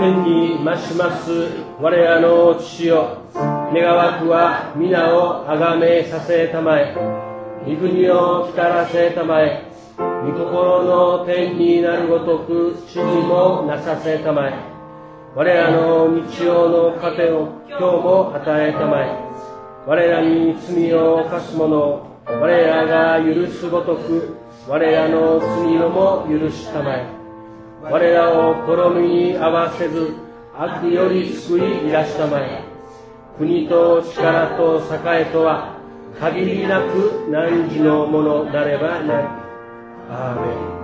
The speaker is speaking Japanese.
天に増します我らの父よ、願わくは皆をあがめさせたまえ。御国を来らせたまえ。御心の天になるごとく地にもなさせたまえ。我らの日曜の糧を今日も与えたまえ。我らに罪を犯す者を我らが許すごとく我らの罪をも許したまえ。我らを試みに合わせず悪より救いいらしたまえ。国と力と栄とは限りなく汝のものなればなり。アーメン。